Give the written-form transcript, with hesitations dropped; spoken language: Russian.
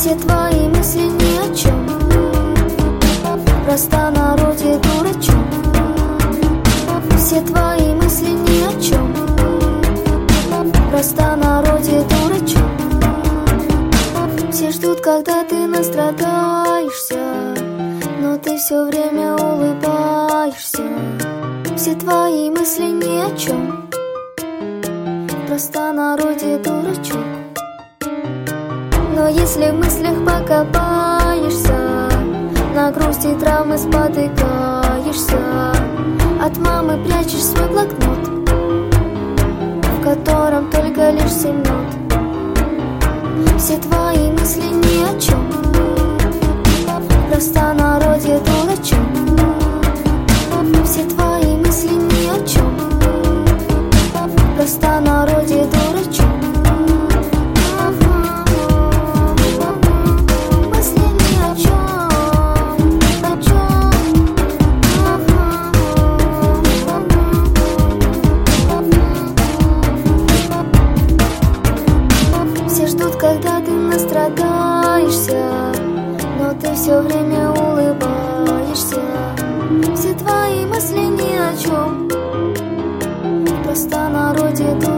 Все твои мысли ни о чем, в простонародье дурачок. Все твои мысли ни о чем, в простонародье дурачок. Все ждут, когда ты настрадаешься, но ты все время улыбаешься. Все твои мысли ни о чем, в простонародье дурачок. Но если в мыслях покопаешься, на грусти и травмы спотыкаешься, от мамы прячешь свой блокнот, в котором только лишь 7 нот. Все твои мысли ни о чем, в простонародье дурачок. Все твои мысли ни о чем, в простонародье дурачок. Когда ты настрадаешься, но ты все время улыбаешься. Все твои мысли ни о чем, в простонародье